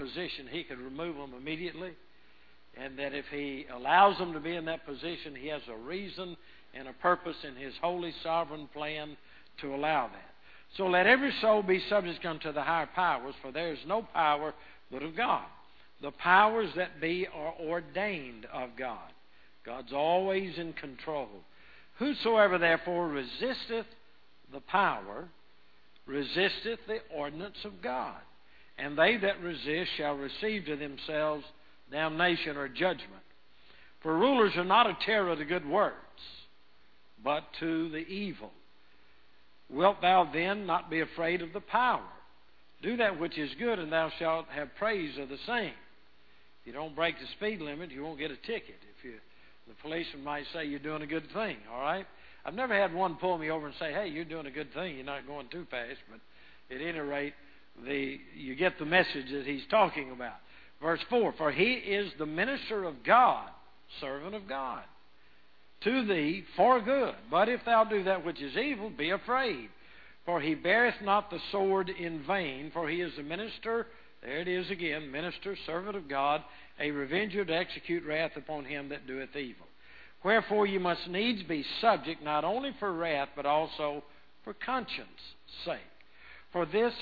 position, He could remove them immediately. And that if He allows them to be in that position, He has a reason and a purpose in His holy sovereign plan to allow that. So let every soul be subject unto the higher powers, for there is no power but of God. The powers that be are ordained of God. God's always in control. Whosoever therefore resisteth the power, resisteth the ordinance of God. And they that resist shall receive to themselves damnation or judgment. For rulers are not a terror to good works, but to the evil. Wilt thou then not be afraid of the power? Do that which is good, and thou shalt have praise of the same. If you don't break the speed limit, you won't get a ticket. The policeman might say you're doing a good thing, all right? I've never had one pull me over and say, hey, you're doing a good thing. You're not going too fast. But at any rate, you get the message that he's talking about. Verse 4, for he is the minister of God, servant of God, to thee for good. But if thou do that which is evil, be afraid. For he beareth not the sword in vain, for he is the minister, there it is again, minister, servant of God, a revenger to execute wrath upon him that doeth evil. Wherefore you must needs be subject, not only for wrath, but also for conscience' sake. For this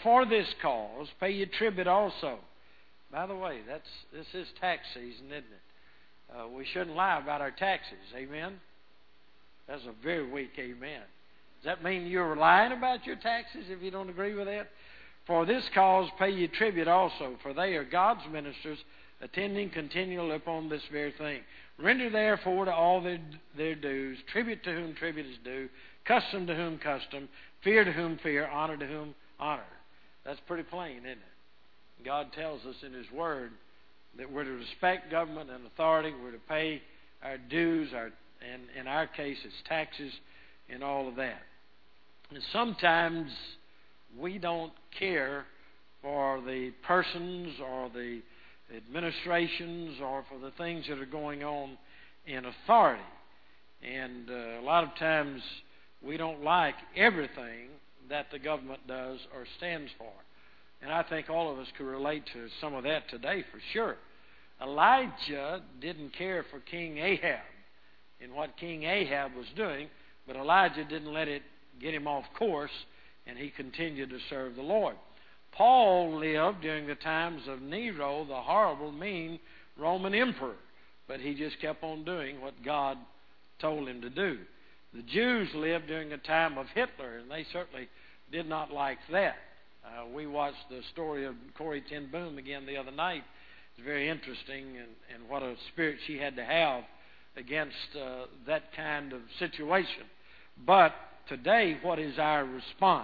cause pay ye tribute also. By the way, this is tax season, isn't it? We shouldn't lie about our taxes. Amen? That's a very weak amen. Does that mean you're lying about your taxes if you don't agree with that? For this cause pay ye tribute also, for they are God's ministers, attending continually upon this very thing. Render therefore to all their dues, tribute to whom tribute is due, custom to whom custom, fear to whom fear, honor to whom honor. That's pretty plain, isn't it? God tells us in His Word that we're to respect government and authority, we're to pay our dues, and in our case it's taxes and all of that. And sometimes we don't care for the persons or the administrations or for the things that are going on in authority. And a lot of times we don't like everything that the government does or stands for. And I think all of us could relate to some of that today for sure. Elijah didn't care for King Ahab and what King Ahab was doing, but Elijah didn't let it get him off course, and he continued to serve the Lord. Paul lived during the times of Nero, the horrible, mean Roman emperor, but he just kept on doing what God told him to do. The Jews lived during the time of Hitler, and they certainly did not like that. We watched the story of Corrie ten Boom again the other night. It's very interesting, and what a spirit she had to have against that kind of situation. But today, what is our response?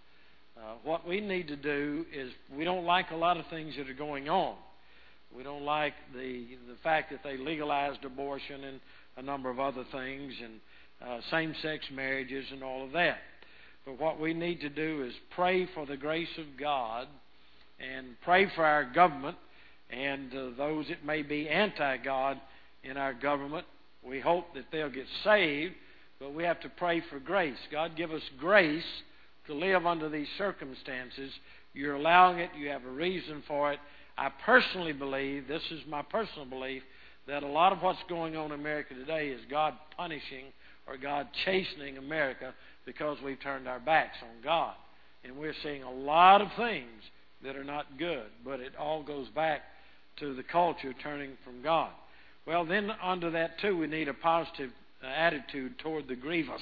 What we need to do is, we don't like a lot of things that are going on. We don't like the fact that they legalized abortion and a number of other things, and same-sex marriages and all of that. But what we need to do is pray for the grace of God and pray for our government and those that may be anti-God in our government. We hope that they'll get saved, but we have to pray for grace. God, give us grace to live under these circumstances. You're allowing it. You have a reason for it. I personally believe, this is my personal belief, that a lot of what's going on in America today is God punishing or God chastening America because we've turned our backs on God. And we're seeing a lot of things that are not good, but it all goes back to the culture turning from God. Well, then under that too, we need a positive attitude toward the grievous.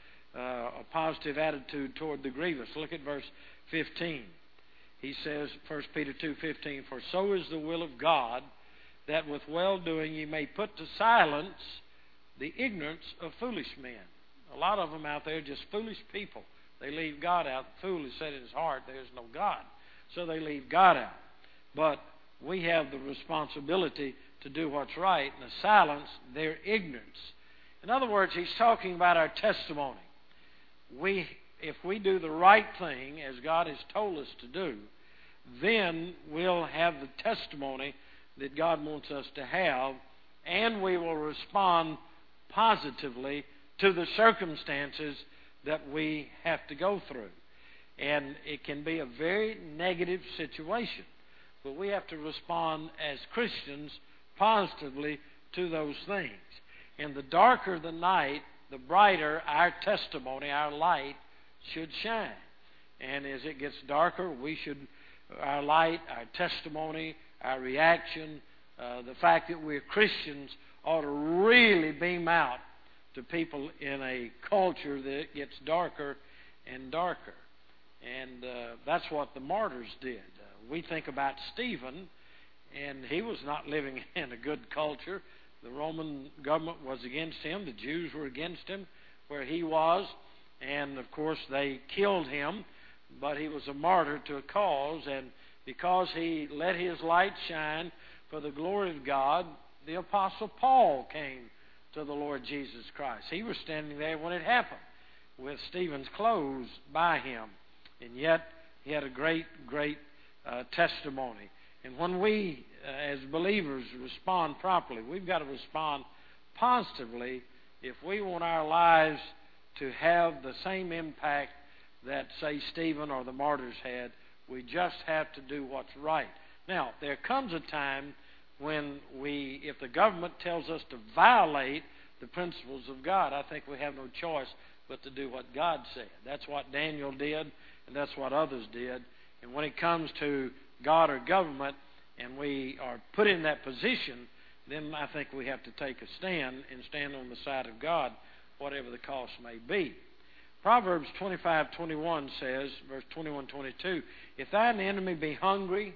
A positive attitude toward the grievous. Look at verse 15. He says, 1 Peter 2:15, for so is the will of God, that with well-doing ye may put to silence the ignorance of foolish men. A lot of them out there are just foolish people. They leave God out. The fool has said in his heart, there is no God. So they leave God out. But we have the responsibility to do what's right and to silence their ignorance. In other words, he's talking about our testimony. If we do the right thing, as God has told us to do, then we'll have the testimony that God wants us to have, and we will respond positively to the circumstances that we have to go through. And it can be a very negative situation. but we have to respond as Christians positively to those things. And the darker the night, the brighter our testimony, our light should shine. And as it gets darker, our light, our testimony, our reaction, the fact that we're Christians ought to really beam out to people in a culture that gets darker and darker. And that's what the martyrs did. We think about Stephen, and he was not living in a good culture. The Roman government was against him. The Jews were against him where he was. And, of course, they killed him. But he was a martyr to a cause. And because he let his light shine for the glory of God, the Apostle Paul came to the Lord Jesus Christ. He was standing there when it happened with Stephen's clothes by him. And yet he had a great, great testimony. And when we, as believers, respond properly, we've got to respond positively if we want our lives to have the same impact that, say, Stephen or the martyrs had. We just have to do what's right. Now, there comes a time when if the government tells us to violate the principles of God, I think we have no choice but to do what God said. That's what Daniel did, and that's what others did. And when it comes to God or government, and we are put in that position, then I think we have to take a stand and stand on the side of God, whatever the cost may be. Proverbs 25:21 says, verse 21-22, if thine enemy be hungry,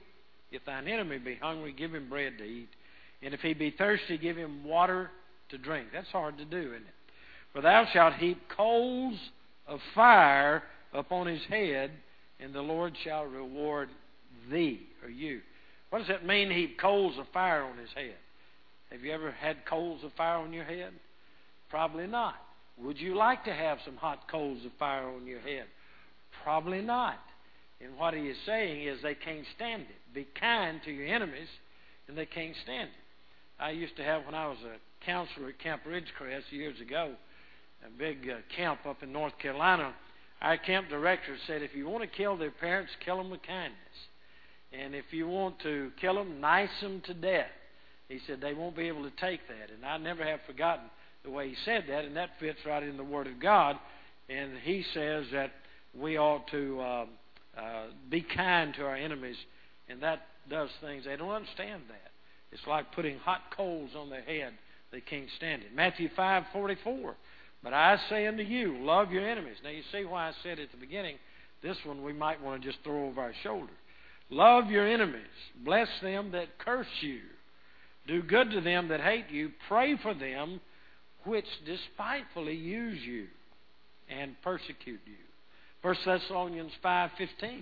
give him bread to eat. And if he be thirsty, give him water to drink. That's hard to do, isn't it? For thou shalt heap coals of fire upon his head, and the Lord shall reward thee, or you. What does that mean, heap coals of fire on his head? Have you ever had coals of fire on your head? Probably not. Would you like to have some hot coals of fire on your head? Probably not. And what he is saying is they can't stand it. Be kind to your enemies, and they can't stand it. I used to have, when I was a counselor at Camp Ridgecrest years ago, a big camp up in North Carolina, our camp director said, if you want to kill their parents, kill them with kindness. And if you want to kill them, nice them to death. He said they won't be able to take that. And I never have forgotten the way he said that, and that fits right in the Word of God. And he says that we ought to be kind to our enemies, and that does things. They don't understand that. It's like putting hot coals on their head. They can't stand it. Matthew 5:44. But I say unto you, love your enemies. Now you see why I said at the beginning, this one we might want to just throw over our shoulder. Love your enemies. Bless them that curse you. Do good to them that hate you. Pray for them which despitefully use you and persecute you. 1 Thessalonians 5:15.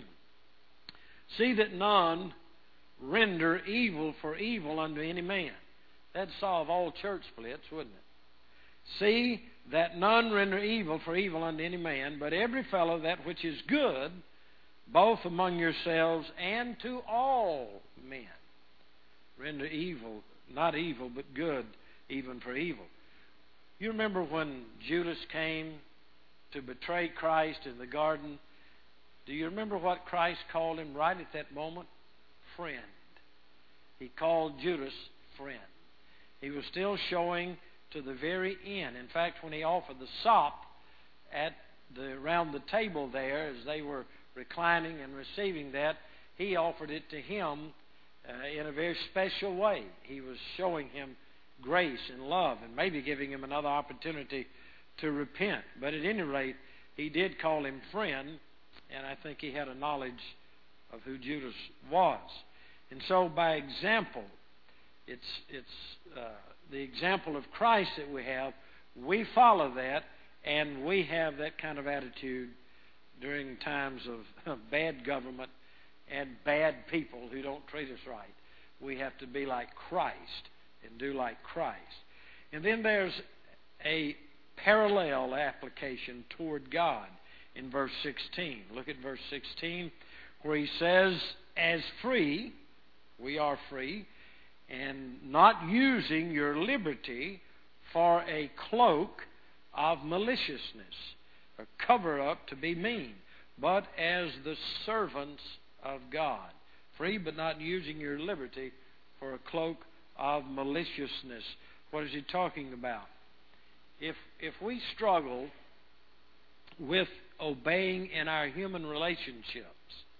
See that none render evil for evil unto any man. That'd solve all church splits, wouldn't it? See that none render evil for evil unto any man, but every fellow that which is good, both among yourselves and to all men. Render evil, not evil, but good, even for evil. You remember when Judas came to betray Christ in the garden? Do you remember what Christ called him right at that moment? Friend. He called Judas friend. He was still showing to the very end. In fact, when he offered the sop around the table there, as they were reclining and receiving that, he offered it to him in a very special way. He was showing him grace and love, and maybe giving him another opportunity to repent. But at any rate, he did call him friend, and I think he had a knowledge of who Judas was. And so, by example, it's the example of Christ that we have. We follow that, and we have that kind of attitude during times of bad government and bad people who don't treat us right. We have to be like Christ and do like Christ. And then there's a parallel application toward God in verse 16. Look at verse 16, where he says, as free, we are free, and not using your liberty for a cloak of maliciousness, or cover up to be mean, but as the servants of God. Free, but not using your liberty for a cloak of maliciousness. What is he talking about? If we struggle with obeying in our human relationships,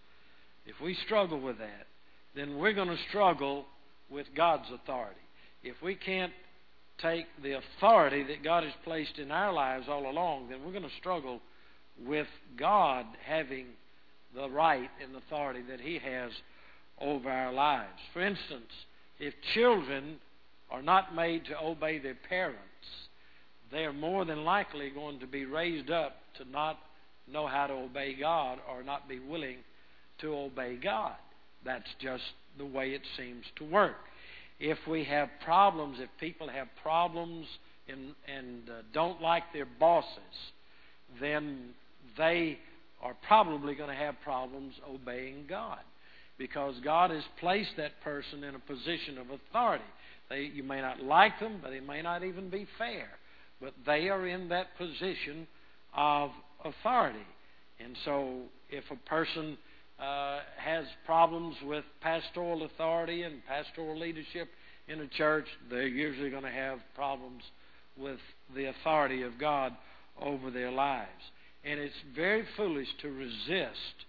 if we struggle with that, then we're going to struggle with God's authority. If we can't take the authority that God has placed in our lives all along, then we're going to struggle with God having the right and authority that He has over our lives. For instance, if children are not made to obey their parents, they are more than likely going to be raised up to not know how to obey God or not be willing to obey God. That's just the way it seems to work. If we have problems, if people have problems and don't like their bosses, then they are probably going to have problems obeying God, because God has placed that person in a position of authority. You may not like them, but they may not even be fair, but they are in that position of authority. And so if a person has problems with pastoral authority and pastoral leadership in a church, they're usually going to have problems with the authority of God over their lives. And it's very foolish to resist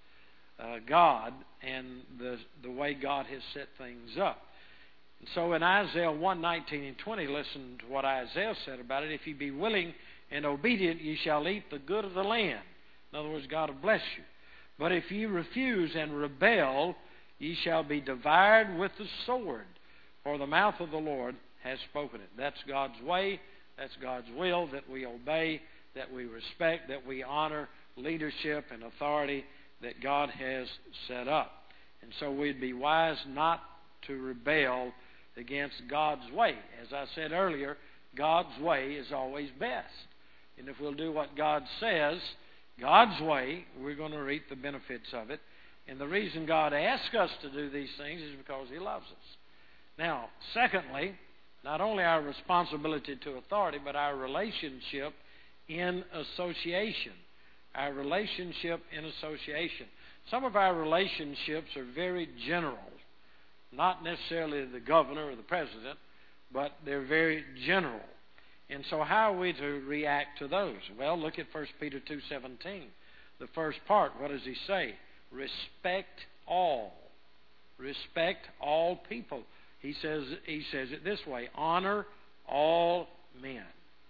God and the way God has set things up. And so in Isaiah 1:19 and 20, listen to what Isaiah said about it. If you be willing and obedient, ye shall eat the good of the land. In other words, God will bless you. But if ye refuse and rebel, ye shall be devoured with the sword. For the mouth of the Lord has spoken it. That's God's way. That's God's will, that we obey, that we respect, that we honor leadership and authority that God has set up. And so we'd be wise not to rebel against God's way. As I said earlier, God's way is always best. And if we'll do what God says, God's way, we're going to reap the benefits of it. And the reason God asks us to do these things is because He loves us. Now, secondly, not only our responsibility to authority, but our relationship in association. Our relationship in association. Some of our relationships are very general. Not necessarily the governor or the president, but they're very general. And so how are we to react to those? Well, look at 1 Peter 2:17. The first part, what does he say? Respect all. Respect all people. He says it this way: honor all men.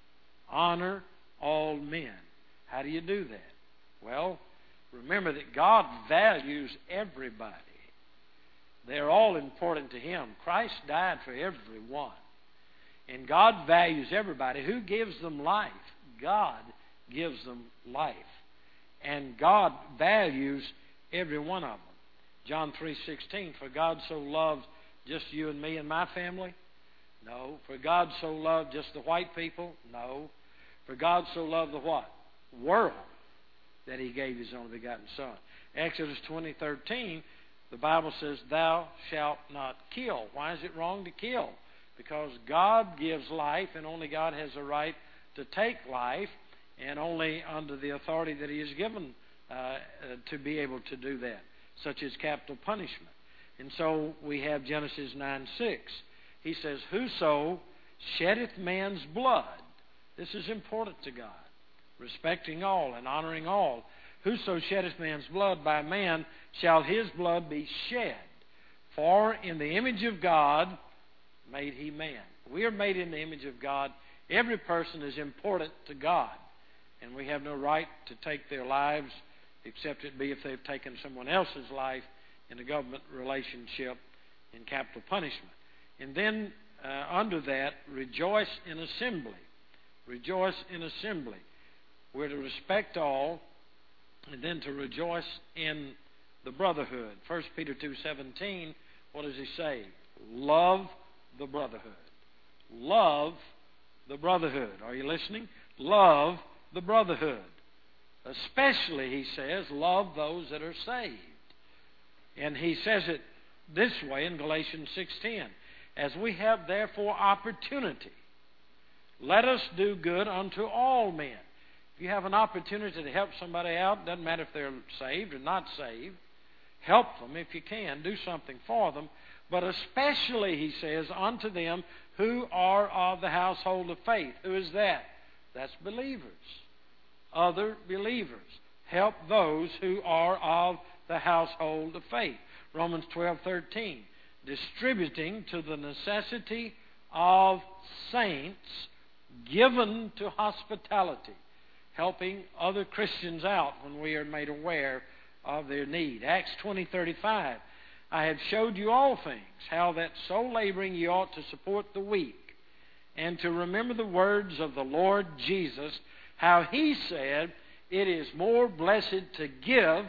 Honor all men. How do you do that? Well, remember that God values everybody. They're all important to Him. Christ died for everyone. And God values everybody. Who gives them life? God gives them life. And God values every one of them. John 3:16, for God so loved just you and me and my family? No. For God so loved just the white people? No. For God so loved the what? World, that He gave His only begotten Son. Exodus 20:13, the Bible says, thou shalt not kill. Why is it wrong to kill? Because God gives life, and only God has a right to take life, and only under the authority that He has given to be able to do that, such as capital punishment. And so we have Genesis 9:6. He says, whoso sheddeth man's blood. This is important to God. Respecting all and honoring all. Whoso sheddeth man's blood, by man shall his blood be shed. For in the image of God made He man. We are made in the image of God. Every person is important to God. And we have no right to take their lives, except it be if they've taken someone else's life in a government relationship in capital punishment. And then under that, rejoice in assembly. Rejoice in assembly. We're to respect all, and then to rejoice in the brotherhood. 1 Peter 2:17, what does he say? Love the brotherhood. Love the brotherhood. Are you listening? Love the brotherhood. Especially, he says, love those that are saved. And he says it this way in Galatians 6:10. As we have therefore opportunity, let us do good unto all men. If you have an opportunity to help somebody out, doesn't matter if they're saved or not saved, help them if you can. Do something for them. But especially, he says, unto them who are of the household of faith. Who is that? That's believers. Other believers. Help those who are of the household of faith. Romans 12:13. Distributing to the necessity of saints, given to hospitality. Helping other Christians out when we are made aware of their need. Acts 20:35. I have showed you all things, how that so laboring ye ought to support the weak, and to remember the words of the Lord Jesus, how he said, it is more blessed to give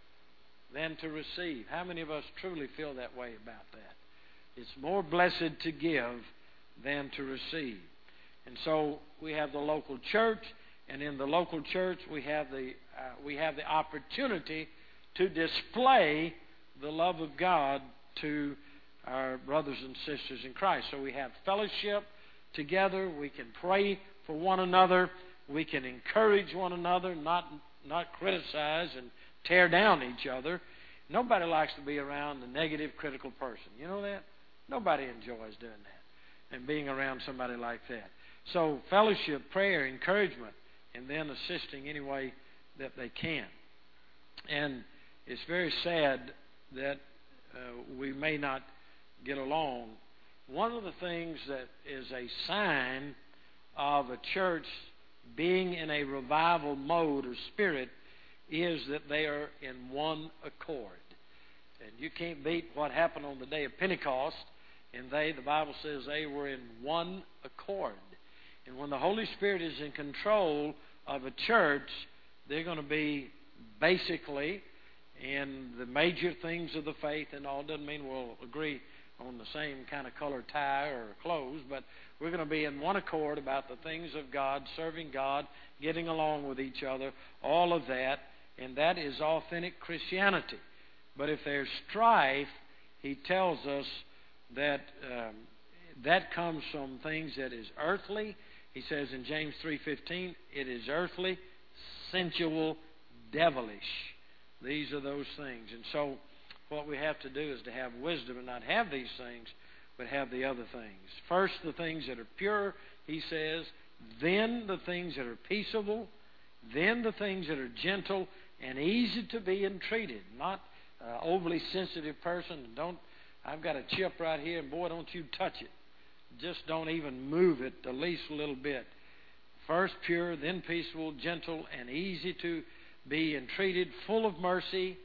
than to receive. How many of us truly feel that way about that? It's more blessed to give than to receive. And so we have the local church, and in the local church we have the opportunity to display the love of God to our brothers and sisters in Christ. So we have fellowship together. We can pray for one another. We can encourage one another, not criticize and tear down each other. Nobody likes to be around a negative, critical person. You know that? Nobody enjoys doing that and being around somebody like that. So fellowship, prayer, encouragement, and then assisting any way that they can. And it's very sad that we may not get along. One of the things that is a sign of a church being in a revival mode or spirit is that they are in one accord. And you can't beat what happened on the day of Pentecost. And the Bible says they were in one accord. And when the Holy Spirit is in control of a church, they're going to be basically in the major things of the faith and all. Doesn't mean we'll agree on the same kind of color tie or clothes, but we're going to be in one accord about the things of God, serving God, getting along with each other, all of that, and that is authentic Christianity. But if there's strife, he tells us that that comes from things that is earthly. He says in James 3:15, it is earthly, sensual, devilish. These are those things. And so what we have to do is to have wisdom and not have these things, but have the other things. First, the things that are pure, he says, then the things that are peaceable, then the things that are gentle and easy to be entreated. Not an overly sensitive person. I've got a chip right here, and boy, don't you touch it. Just don't even move it the least little bit. First pure, then peaceable, gentle, and easy to be entreated, full of mercy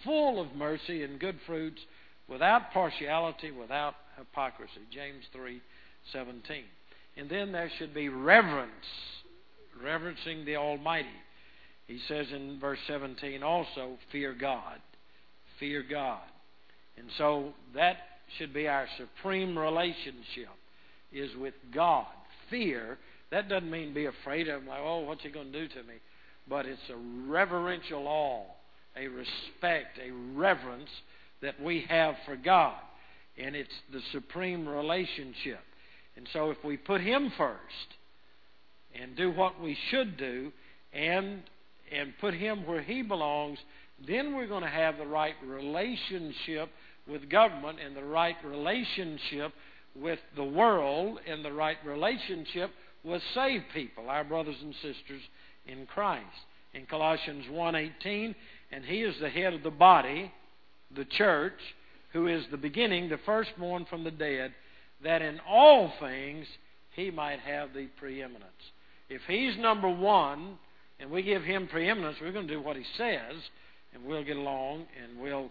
and good fruits, without partiality, without hypocrisy. James 3:17. And then there should be reverence, reverencing the Almighty. He says in verse 17 also, fear God. Fear God. And so that should be our supreme relationship, is with God. Fear, that doesn't mean be afraid of him, like, oh, what's he going to do to me? But it's a reverential awe, a respect, a reverence that we have for God. And it's the supreme relationship. And so if we put him first and do what we should do and put him where he belongs, then we're going to have the right relationship with government and the right relationship with the world and the right relationship with saved people, our brothers and sisters in Christ. In Colossians 1:18, and he is the head of the body, the church, who is the beginning, the firstborn from the dead, that in all things he might have the preeminence. If he's number one and we give him preeminence, we're going to do what he says, and we'll get along, and we'll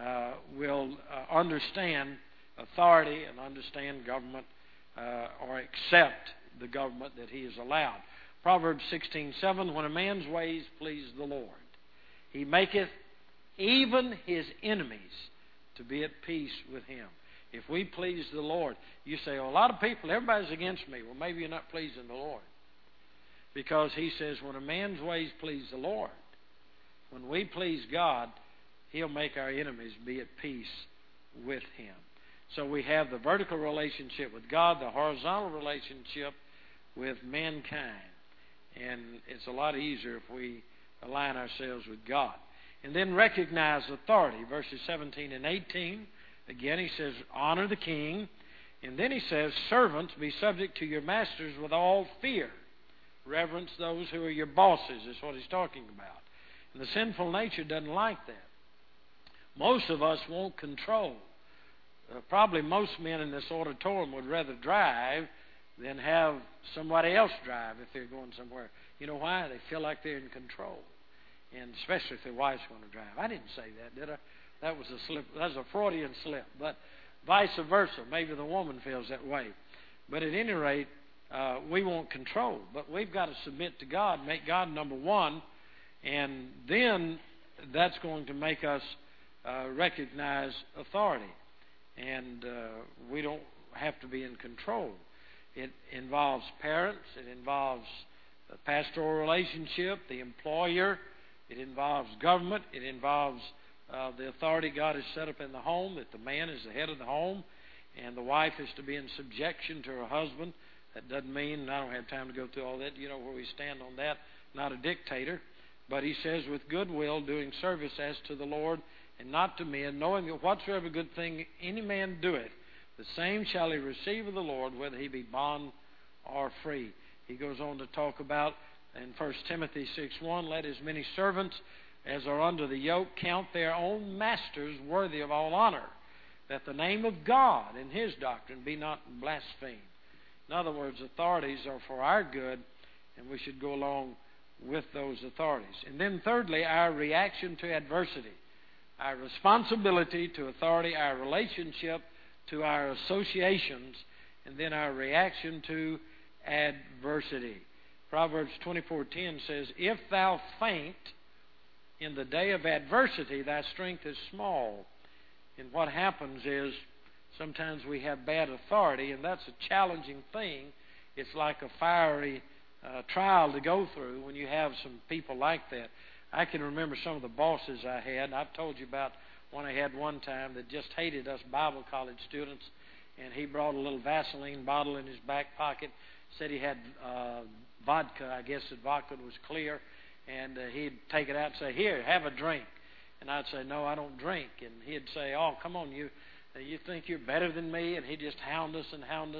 understand authority and understand government, or accept the government that he has allowed. Proverbs 16:7, when a man's ways please the Lord, he maketh even his enemies to be at peace with him. If we please the Lord, you say, oh, a lot of people, everybody's against me. Well, maybe you're not pleasing the Lord. Because he says, when a man's ways please the Lord, when we please God, he'll make our enemies be at peace with him. So we have the vertical relationship with God, the horizontal relationship with mankind. And it's a lot easier if we align ourselves with God. And then recognize authority. Verses 17 and 18. Again, he says, honor the king. And then he says, servants, be subject to your masters with all fear. Reverence those who are your bosses, is what he's talking about. And the sinful nature doesn't like that. Most of us want control. Probably most men in this auditorium would rather drive than have somebody else drive if they're going somewhere. You know why? They feel like they're in control. And especially if their wife's going to drive. I didn't say that, did I? That was a slip. That was a Freudian slip. But vice versa. Maybe the woman feels that way. But at any rate, we want control. But we've got to submit to God, make God number one, and then that's going to make us recognize authority. And we don't have to be in control. It involves parents. It involves the pastoral relationship, the employer. It involves government. It involves the authority God has set up in the home, that the man is the head of the home, and the wife is to be in subjection to her husband. That doesn't mean, and I don't have time to go through all that, you know where we stand on that, not a dictator. But he says, with goodwill, doing service as to the Lord and not to men, knowing that whatsoever good thing any man doeth, the same shall he receive of the Lord, whether he be bond or free. He goes on to talk about, in 1 Timothy 6:1, let as many servants as are under the yoke count their own masters worthy of all honor, that the name of God and his doctrine be not blasphemed. In other words, authorities are for our good, and we should go along with those authorities. And then thirdly, our reaction to adversity, our responsibility to authority, our relationship to our associations, and then our reaction to adversity. Proverbs 24:10 says, if thou faint in the day of adversity, thy strength is small. And what happens is sometimes we have bad authority, and that's a challenging thing. It's like a fiery trial to go through when you have some people like that. I can remember some of the bosses I had. I've told you about one I had one time that just hated us Bible college students, and he brought a little Vaseline bottle in his back pocket, said he had vodka. I guess that vodka was clear, and he'd take it out and say, here, have a drink. And I'd say, no, I don't drink. And he'd say, oh, come on, you think you're better than me? And he'd just hound us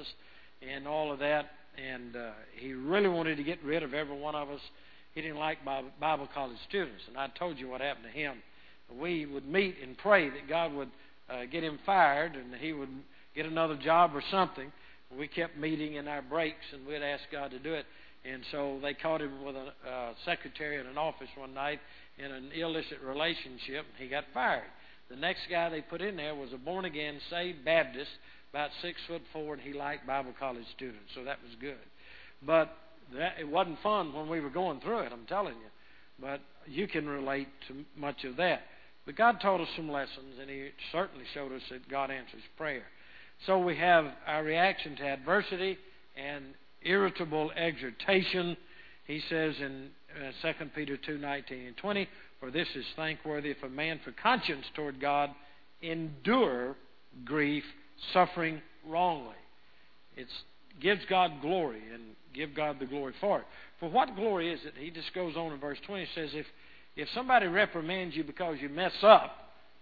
and all of that. And he really wanted to get rid of every one of us. He didn't like Bible college students. And I told you what happened to him. We would meet and pray that God would get him fired and he would get another job or something. We kept meeting in our breaks, and we'd ask God to do it. And so they caught him with a secretary in an office one night in an illicit relationship, and he got fired. The next guy they put in there was a born-again, saved Baptist, about 6'4", and he liked Bible college students, so that was good. But it wasn't fun when we were going through it, I'm telling you. But you can relate to much of that. But God taught us some lessons, and he certainly showed us that God answers prayer. So we have our reaction to adversity and irritable exhortation. He says in 2 Peter 2:19 and 20, for this is thankworthy if a man for conscience toward God endure grief, suffering wrongly. It gives God glory, and give God the glory for it. For what glory is it? He just goes on in verse 20, says, if somebody reprimands you because you mess up,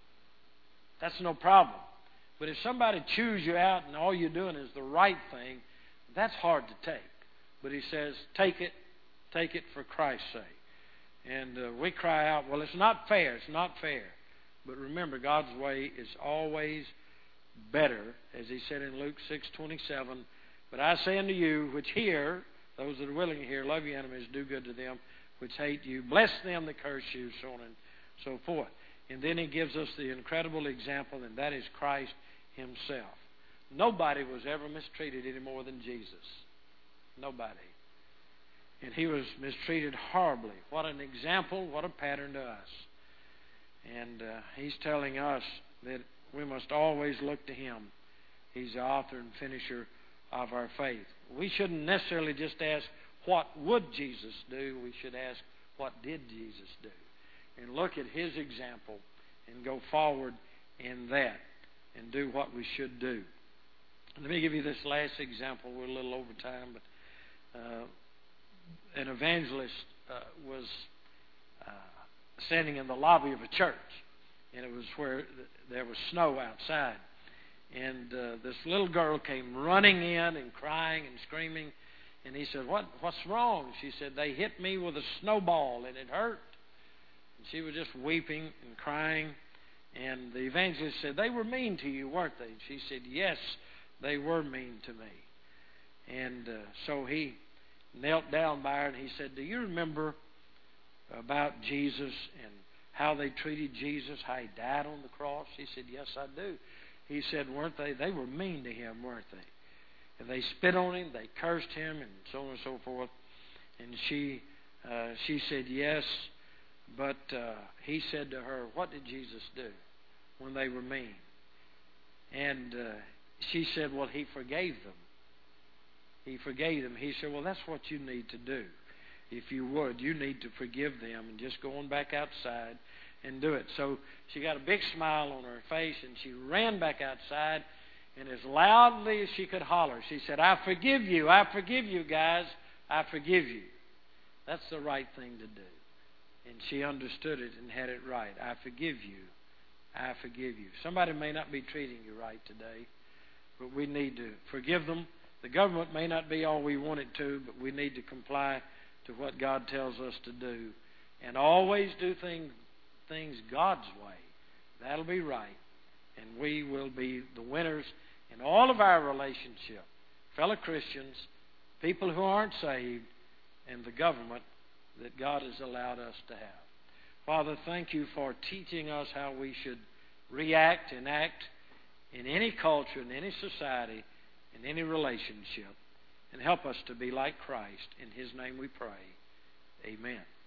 that's no problem. But if somebody chews you out and all you're doing is the right thing, that's hard to take. But he says, take it for Christ's sake. And we cry out, well, it's not fair, it's not fair. But remember, God's way is always better, as he said in Luke 6:27. But I say unto you, which hear, those that are willing to hear, love your enemies, do good to them which hate you, bless them that curse you, so on and so forth. And then he gives us the incredible example, and that is Christ himself. Nobody was ever mistreated any more than Jesus. Nobody. And he was mistreated horribly. What an example, what a pattern to us. And he's telling us that we must always look to him. He's the author and finisher of our faith. We shouldn't necessarily just ask, what would Jesus do? We should ask, what did Jesus do? And look at his example and go forward in that and do what we should do. Let me give you this last example. We're a little over time, but an evangelist was standing in the lobby of a church, and it was where there was snow outside. And this little girl came running in and crying and screaming. And he said, what's wrong? She said, they hit me with a snowball and it hurt. And she was just weeping and crying. And the evangelist said, they were mean to you, weren't they? And she said, yes, they were mean to me. And so he knelt down by her and he said, do you remember about Jesus and how they treated Jesus, how he died on the cross? She said, yes, I do. He said, weren't they? They were mean to him, weren't they? And they spit on him, they cursed him, and so on and so forth. And she said, yes. But he said to her, what did Jesus do when they were mean? And she said, well, he forgave them. He forgave them. He said, well, that's what you need to do. If you would, you need to forgive them and just go on back outside and do it. So she got a big smile on her face, and she ran back outside, and as loudly as she could holler, she said, I forgive you, guys, I forgive you. That's the right thing to do. And she understood it and had it right. I forgive you, I forgive you. Somebody may not be treating you right today, but we need to forgive them. The government may not be all we want it to, but we need to comply to what God tells us to do, and always do things God's way. That'll be right, and we will be the winners in all of our relationship, fellow Christians, people who aren't saved, and the government that God has allowed us to have. Father, thank you for teaching us how we should react and act in any culture, in any society, in any relationship, and help us to be like Christ. In His name we pray. Amen.